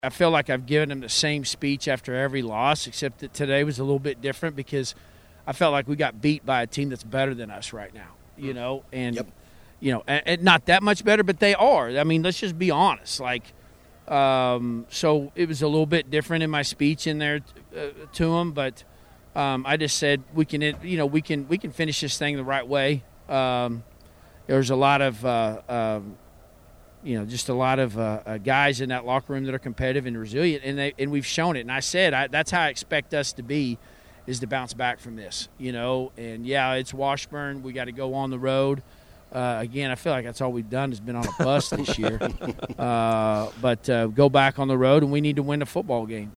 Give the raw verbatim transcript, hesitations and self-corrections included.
I feel like I've given them the same speech after every loss, except that today was a little bit different because I felt like we got beat by a team that's better than us right now, you know, and, yep. you know, and, and not that much better, but they are. I mean, let's just be honest. Like, um, so it was a little bit different in my speech in there uh, to them, but um, I just said we can, you know, we can we can finish this thing the right way. Um, there's a lot of uh, um, you know, just a lot of uh, uh, guys in that locker room that are competitive and resilient, and they and we've shown it. And I said I, that's how I expect us to be, is to bounce back from this, you know. And yeah, it's Washburn. We got to go on the road. Uh, again, I feel like that's all we've done has been on a bus this year. Uh, but uh, go back on the road, and we need to win the football game.